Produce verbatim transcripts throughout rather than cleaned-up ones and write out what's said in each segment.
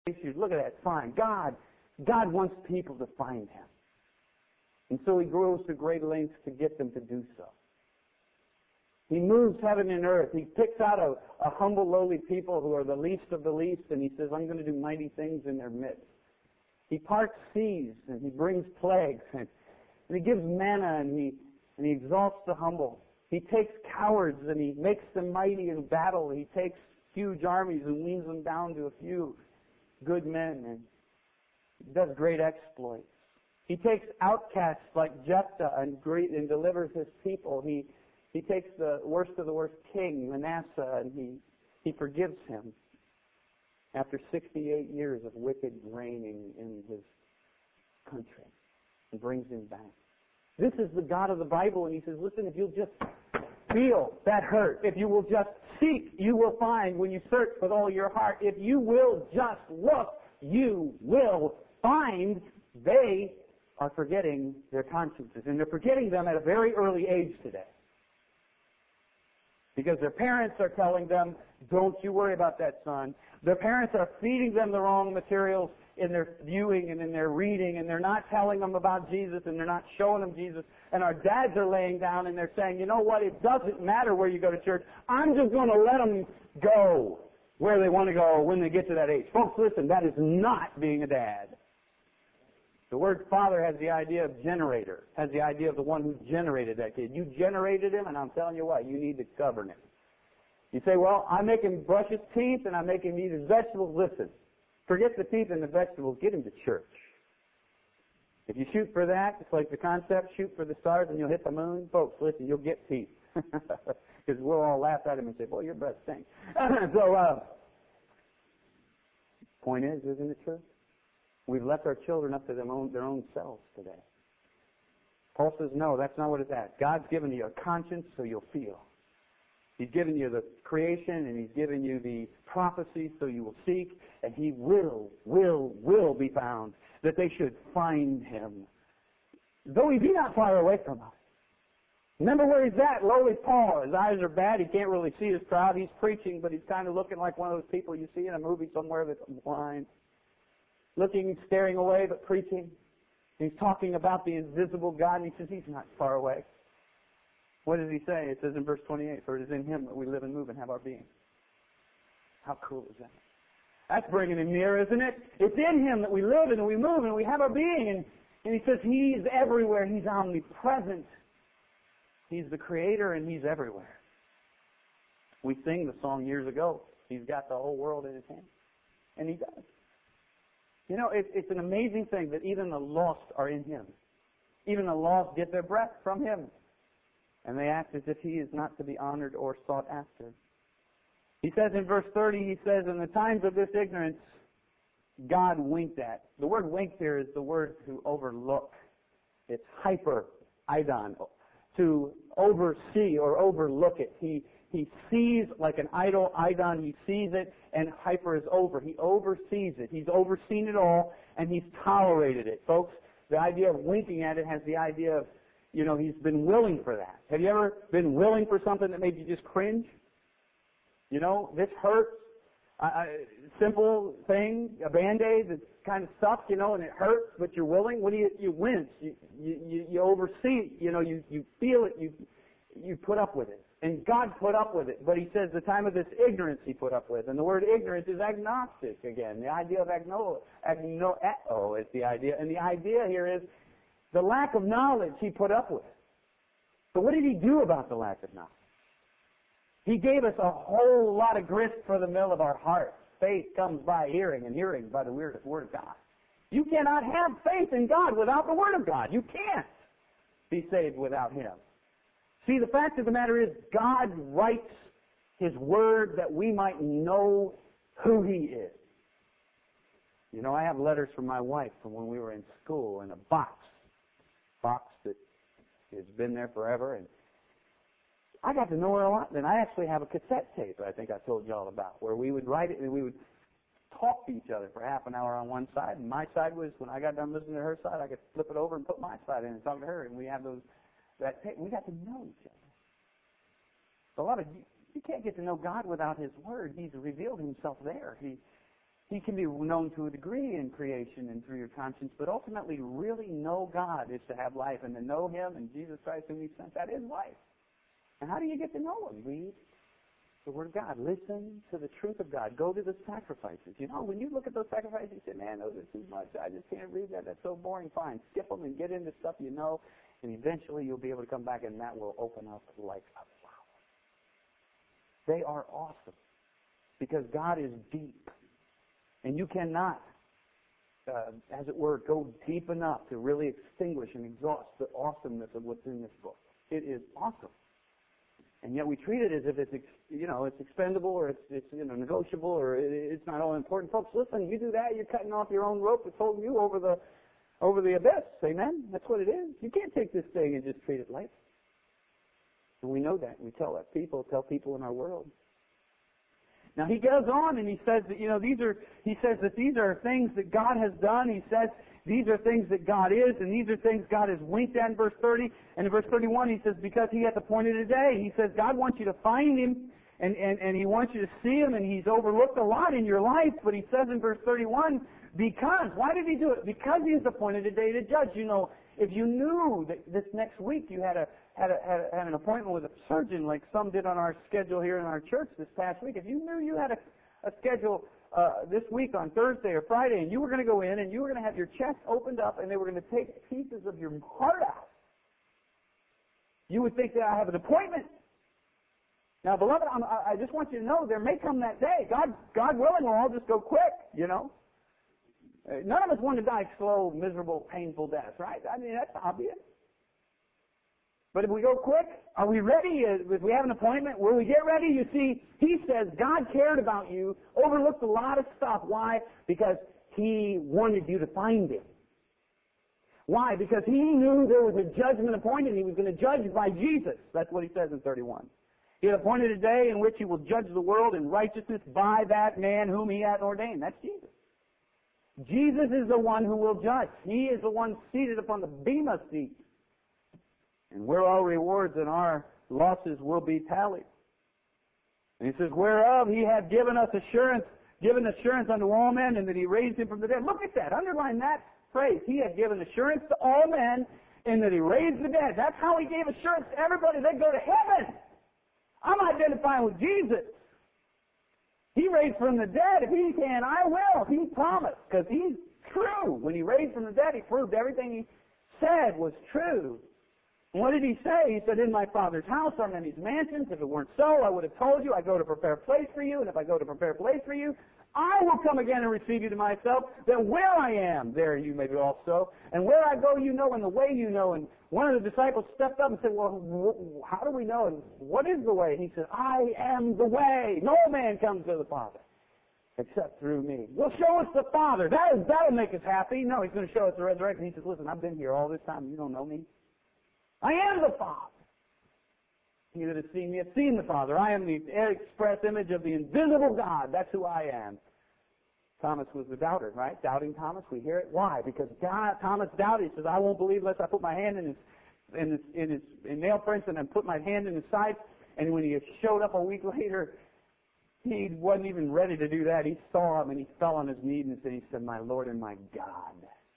issues. Look at that sign. God, God wants people to find Him. And so He goes to great lengths to get them to do so. He moves heaven and earth. He picks out a, a humble, lowly people who are the least of the least, and He says, I'm going to do mighty things in their midst. He parts seas, and He brings plagues, and, and He gives manna, and He, and he exalts the humble. He takes cowards, and He makes them mighty in battle. He takes huge armies and leans them down to a few good men, and He does great exploits. He takes outcasts like Jephthah and, great, and delivers His people. He He takes the worst of the worst king, Manasseh, and he, he forgives him after sixty-eight years of wicked reigning in his country and brings him back. This is the God of the Bible, and He says, listen, if you'll just feel that hurt, if you will just seek, you will find when you search with all your heart. If you will just look, you will find. They are forgetting their consciences, and they're forgetting them at a very early age today. Because their parents are telling them, don't you worry about that, son. Their parents are feeding them the wrong materials in their viewing and in their reading, and they're not telling them about Jesus, and they're not showing them Jesus. And our dads are laying down and they're saying, you know what, it doesn't matter where you go to church. I'm just going to let them go where they want to go when they get to that age. Folks, listen, that is not being a dad. The word father has the idea of generator, has the idea of the one who generated that kid. You generated him, and I'm telling you what, you need to govern him. You say, well, I make him brush his teeth, and I make him eat his vegetables. Listen, forget the teeth and the vegetables. Get him to church. If you shoot for that, it's like the concept, shoot for the stars and you'll hit the moon. Folks, listen, you'll get teeth. Because we'll all laugh at him and say, boy, your breath stinks. so, uh, point is, isn't it true? We've left our children up to their own, their own selves today. Paul says, no, that's not what it's at. God's given you a conscience so you'll feel. He's given you the creation, and He's given you the prophecy so you will seek, and He will, will, will be found, that they should find Him, though He be not far away from us. Remember where He's at, lowly Paul. His eyes are bad. He can't really see his crowd. He's preaching, but he's kind of looking like one of those people you see in a movie somewhere that's blind. Looking, staring away, but preaching. He's talking about the invisible God, and he says He's not far away. What does he say? It says in verse twenty-eight, for it is in Him that we live and move and have our being. How cool is that? That's bringing Him near, isn't it? It's in Him that we live and we move and we have our being. And, and he says He's everywhere. He's omnipresent. He's the Creator, and He's everywhere. We sang the song years ago, He's got the whole world in His hands. And He does. You know, it, it's an amazing thing that even the lost are in Him. Even the lost get their breath from Him. And they act as if He is not to be honored or sought after. He says in verse thirty, he says, in the times of this ignorance, God winked at. The word winked here is the word to overlook. It's hyper, idon, to oversee or overlook it. He He sees like an idol, idon, He sees it, and hyper is over. He oversees it. He's overseen it all, and He's tolerated it. Folks, the idea of winking at it has the idea of, you know, He's been willing for that. Have you ever been willing for something that made you just cringe? You know, this hurts. I, I, simple thing, a Band-Aid that kind of sucks, you know, and it hurts, but you're willing. What do you, you wince? You, you, you oversee, you know, you, you feel it, you, you put up with it. And God put up with it. But He says the time of this ignorance He put up with. And the word ignorance is agnostic again. The idea of agno, agno, oh, is the idea. And the idea here is the lack of knowledge He put up with. So what did He do about the lack of knowledge? He gave us a whole lot of grist for the mill of our heart. Faith comes by hearing, and hearing by the word of God. You cannot have faith in God without the Word of God. You can't be saved without Him. See, the fact of the matter is, God writes His Word that we might know who He is. You know, I have letters from my wife from when we were in school in a box. Box that has been there forever. And I got to know her a lot. Then I actually have a cassette tape that I think I told you all about, where we would write it and we would talk to each other for half an hour on one side. And my side was, when I got done listening to her side, I could flip it over and put my side in and talk to her. And we have those, that tape. We got to know each other. A lot of you, you can't get to know God without His Word. He's revealed Himself there. He, He can be known to a degree in creation and through your conscience, but ultimately really know God is to have life, and to know Him and Jesus Christ whom He sent, that is life. And how do you get to know Him? Read the Word of God. Listen to the truth of God. Go to the sacrifices. You know, when you look at those sacrifices, you say, man, those are too much. I just can't read that. That's so boring. Fine. Skip them and get into stuff you know, and eventually you'll be able to come back, and that will open up like a flower. They are awesome because God is deep. And you cannot, uh, as it were, go deep enough to really extinguish and exhaust the awesomeness of what's in this book. It is awesome. And yet we treat it as if it's, you know, it's expendable or it's, it's you know, negotiable or it, it's not all important. Folks, listen, you do that, you're cutting off your own rope that's holding you over the, over the abyss. Amen? That's what it is. You can't take this thing and just treat it light. And we know that. We tell that people, tell people in our world. Now he goes on and he says that, you know, these are, he says that these are things that God has done. He says these are things that God is, and these are things God has winked at in verse thirty. And in verse thirty-one he says, because He hath appointed a day. He says God wants you to find Him, and, and, and He wants you to see Him, and He's overlooked a lot in your life. But he says in verse thirty-one, because, why did He do it? Because He has appointed a day to judge. You know, if you knew that this next week you had a Had, a, had, a, had an appointment with a surgeon like some did on our schedule here in our church this past week. If you knew you had a, a schedule uh, this week on Thursday or Friday and you were going to go in and you were going to have your chest opened up and they were going to take pieces of your heart out, you would think that I have an appointment. Now, beloved, I'm, I just want you to know there may come that day. God, God willing, we'll all just go quick, you know. None of us want to die slow, miserable, painful deaths, right? I mean, that's obvious. But if we go quick, are we ready? If we have an appointment, will we get ready? You see, he says God cared about you, overlooked a lot of stuff. Why? Because He wanted you to find Him. Why? Because He knew there was a judgment appointed. He was going to judge by Jesus. That's what He says in thirty-one. He had appointed a day in which He will judge the world in righteousness by that man whom He hath ordained. That's Jesus. Jesus is the one who will judge. He is the one seated upon the bema seat. And where our rewards and our losses will be tallied. And he says, whereof He hath given us assurance, given assurance unto all men, and that He raised Him from the dead. Look at that. Underline that phrase. He hath given assurance to all men, and that He raised the dead. That's how He gave assurance to everybody. They go to heaven. I'm identifying with Jesus. He raised from the dead. If He can, I will. He promised, because He's true. When He raised from the dead, He proved everything He said was true. And what did He say? He said, in my Father's house are many mansions. If it weren't so, I would have told you. I go to prepare a place for you. And if I go to prepare a place for you, I will come again and receive you to myself, that where I am, there you may be also. And where I go, you know, and the way you know. And one of the disciples stepped up and said, well, how do we know? And what is the way? And He said, I am the way. No man comes to the Father except through me. Well, show us the Father. That is, that'll make us happy. No, He's going to show us the resurrection. He says, listen, I've been here all this time. You don't know me. I am the Father. He that has seen me has seen the Father. I am the express image of the invisible God. That's who I am. Thomas was the doubter, right? Doubting Thomas. We hear it. Why? Because God, Thomas doubted. He says, I won't believe unless I put my hand in his, in his, in his in nail prints and then put my hand in his side. And when he showed up a week later, he wasn't even ready to do that. He saw Him and he fell on his knees and he said, my Lord and my God.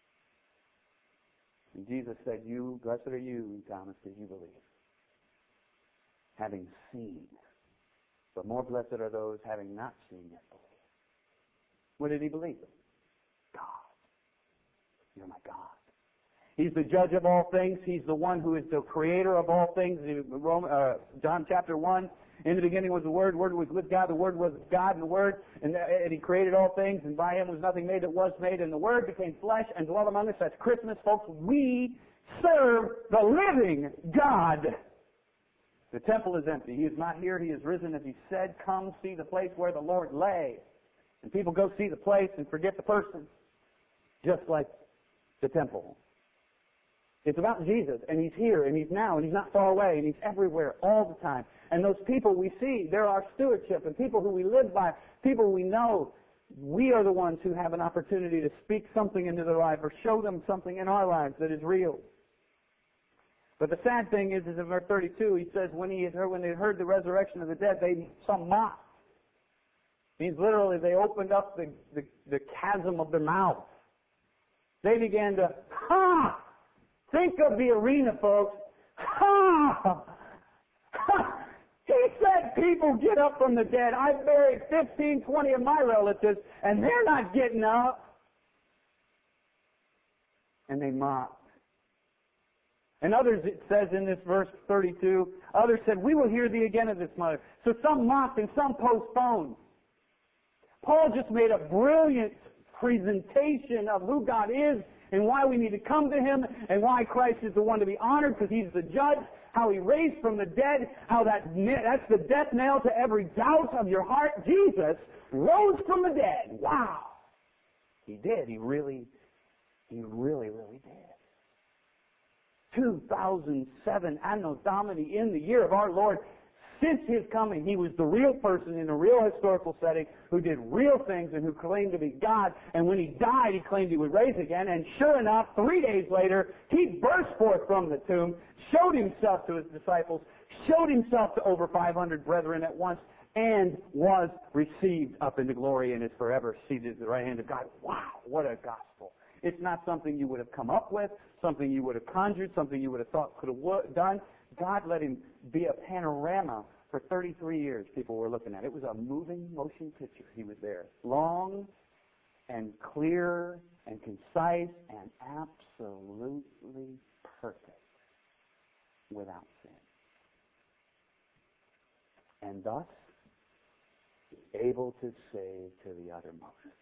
And Jesus said, you, blessed are you, Thomas, because you believe. Having seen. But more blessed are those having not seen yet believe. What did he believe? God. You're my God. He's the judge of all things. He's the one who is the creator of all things. Uh, John chapter one, in the beginning was the Word. The Word was with God. The Word was God, and the Word, and, and He created all things, and by Him was nothing made that was made, and the Word became flesh and dwelt among us. That's Christmas, folks. We serve the living God. The temple is empty. He is not here. He is risen. As He said, come see the place where the Lord lay. And people go see the place and forget the person, just like the temple. It's about Jesus, and He's here, and He's now, and He's not far away, and He's everywhere all the time. And those people we see, they're our stewardship, and people who we live by, people we know, we are the ones who have an opportunity to speak something into their life or show them something in our lives that is real. But the sad thing is, is in verse thirty-two, he says, when he had heard, when they heard the resurrection of the dead, they some mocked. means literally they opened up the, the, the chasm of their mouth. They began to, ha! Think of the arena, folks. Ha! Ha! He said people get up from the dead. I've buried fifteen, twenty of my relatives, and they're not getting up. And they mocked. And others, it says in this verse thirty-two, others said, we will hear thee again of this matter. So some mocked and some postponed. Paul just made a brilliant presentation of who God is and why we need to come to Him and why Christ is the one to be honored because He's the judge, how He raised from the dead, how that that's the death nail to every doubt of your heart. Jesus rose from the dead. Wow. He did. He really, He really, really did. two thousand seven, Anno Domini, in the year of our Lord, since His coming, He was the real person in a real historical setting who did real things and who claimed to be God. And when He died, He claimed He would rise again. And sure enough, three days later, He burst forth from the tomb, showed Himself to His disciples, showed Himself to over five hundred brethren at once, and was received up into glory and is forever seated at the right hand of God. Wow, what a gospel. It's not something you would have come up with, something you would have conjured, something you would have thought could have done. God let Him be a panorama for thirty-three years. People were looking at it. It was a moving motion picture. He was there. Long and clear and concise and absolutely perfect without sin. And thus, able to save to the uttermost.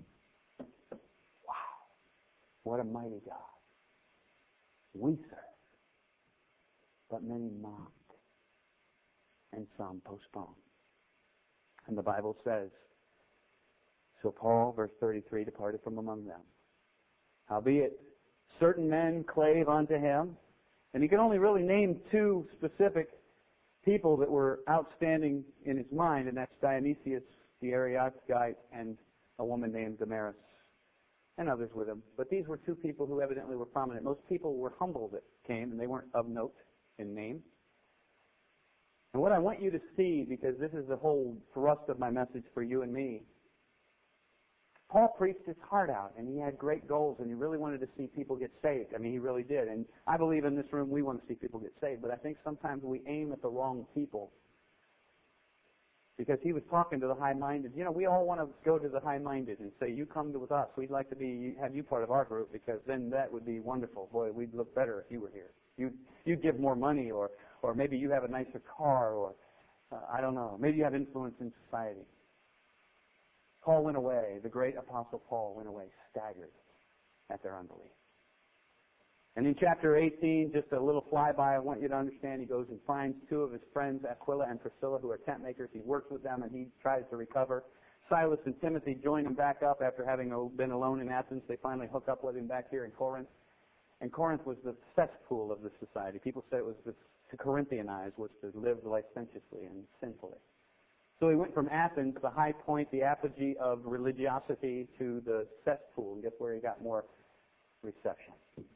Wow. What a mighty God we serve. But many mocked, and some postponed. And the Bible says, so Paul, verse thirty-three, departed from among them. Howbeit, certain men clave unto him, and he can only really name two specific people that were outstanding in his mind, and that's Dionysius the Areopagite and a woman named Damaris, and others with him. But these were two people who evidently were prominent. Most people were humble that came, and they weren't of note in name. And what I want you to see, because this is the whole thrust of my message for you and me, Paul preached his heart out, and he had great goals, and he really wanted to see people get saved. I mean, he really did. And I believe in this room we want to see people get saved, but I think sometimes we aim at the wrong people. Because he was talking to the high-minded. You know, we all want to go to the high-minded and say, you come with us. We'd like to be have you part of our group, because then that would be wonderful. Boy, we'd look better if you were here. You'd, you'd give more money, or, or maybe you have a nicer car, or uh, I don't know. Maybe you have influence in society. Paul went away. The great apostle Paul went away staggered at their unbelief. And in chapter eighteen, just a little flyby, I want you to understand, he goes and finds two of his friends, Aquila and Priscilla, who are tent makers. He works with them, and he tries to recover. Silas and Timothy join him back up after having been alone in Athens. They finally hook up with him back here in Corinth. And Corinth was the cesspool of the society. People said it was the, to Corinthianize, was to live licentiously and sinfully. So he went from Athens, the high point, the apogee of religiosity, to the cesspool. And guess where he got more reception?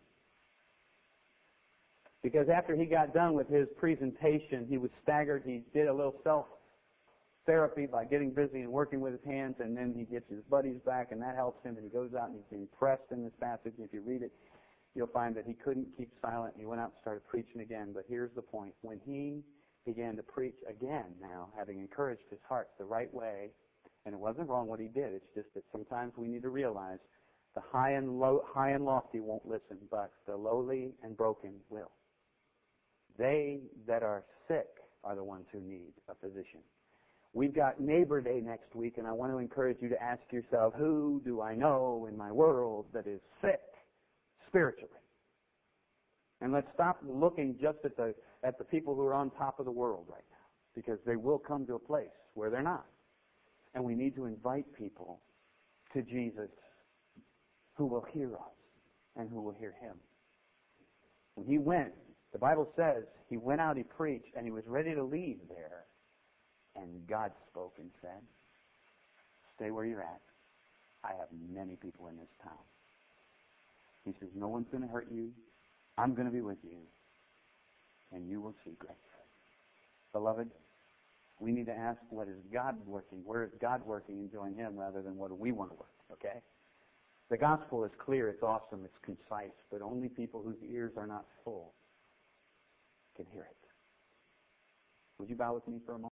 Because after he got done with his presentation, he was staggered. He did a little self-therapy by getting busy and working with his hands, and then he gets his buddies back, and that helps him, and he goes out and he's impressed in this passage. If you read it, you'll find that he couldn't keep silent, and he went out and started preaching again. But here's the point. When he began to preach again now, having encouraged his heart the right way, and it wasn't wrong what he did. It's just that sometimes we need to realize the high and low, high and lofty won't listen, but the lowly and broken will. They that are sick are the ones who need a physician. We've got Neighbor Day next week, and I want to encourage you to ask yourself, who do I know in my world that is sick spiritually? And let's stop looking just at the at the people who are on top of the world right now, because they will come to a place where they're not. And we need to invite people to Jesus who will hear us and who will hear him. When he went, the Bible says, he went out, he preached, and he was ready to leave there. And God spoke and said, stay where you're at. I have many people in this town. He says, no one's going to hurt you. I'm going to be with you. And you will see great. Beloved, We need to ask, what is God working? Where is God working in join Him rather than what do we want to work, okay? The gospel is clear, it's awesome, it's concise, but only people whose ears are not full can hear it. Would you bow with me for a moment?